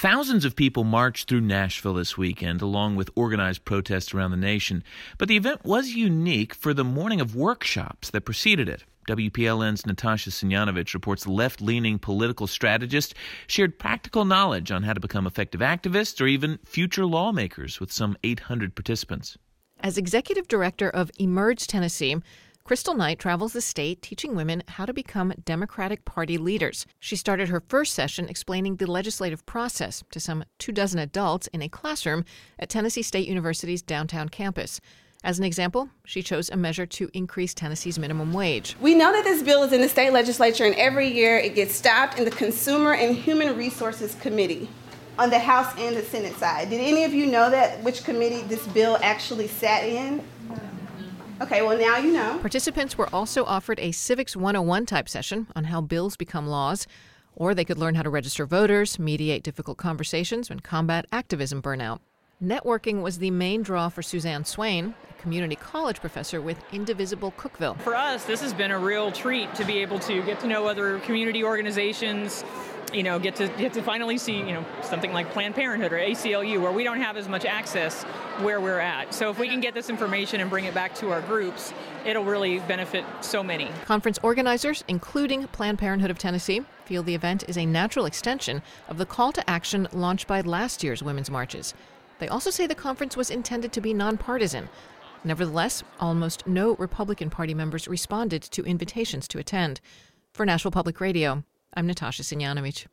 Thousands of people marched through Nashville this weekend, along with organized protests around the nation. But the event was unique for the morning of workshops that preceded it. WPLN's Natasha Simjanovich reports the left-leaning political strategist shared practical knowledge on how to become effective activists or even future lawmakers with some 800 participants. As executive director of Emerge Tennessee, Crystal Knight travels the state teaching women how to become Democratic Party leaders. She started her first session explaining the legislative process to some 24 adults in a classroom at Tennessee State University's downtown campus. As an example, she chose a measure to increase Tennessee's minimum wage. We know that this bill is in the state legislature, and every year it gets stopped in the Consumer and Human Resources Committee on the House and the Senate side. Did any of you know that which committee this bill actually sat in? Okay, well, now you know. Participants were also offered a Civics 101 type session on how bills become laws, or they could learn how to register voters, mediate difficult conversations, and combat activism burnout. Networking was the main draw for Suzanne Swain, a community college professor with Indivisible Cookeville. For us, this has been a real treat to be able to get to know other community organizations, get to finally see, something like Planned Parenthood or ACLU, where we don't have as much access where we're at. So if we can get this information and bring it back to our groups, it'll really benefit so many. Conference organizers, including Planned Parenthood of Tennessee, feel the event is a natural extension of the call to action launched by last year's women's marches. They also say the conference was intended to be nonpartisan. Nevertheless, almost no Republican Party members responded to invitations to attend. For Nashville Public Radio, I'm Natasha Simjanovich.